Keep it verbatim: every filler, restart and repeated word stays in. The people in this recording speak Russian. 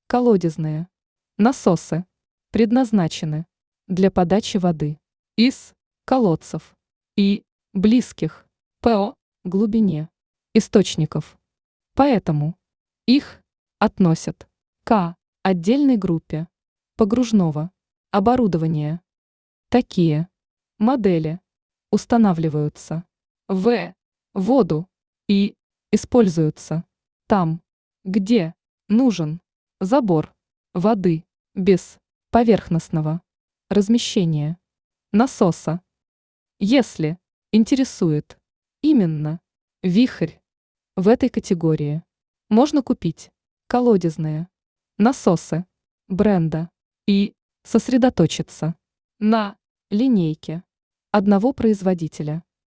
Колодезные насосы предназначены для подачи воды из колодцев и близких по глубине источников. Поэтому их относят к отдельной группе погружного оборудования. Такие модели устанавливаются в воду и используются там, где нужен забор воды без поверхностного размещения насоса. Если интересует именно вихрь в этой категории, можно купить колодезные насосы бренда и сосредоточиться на линейке одного производителя.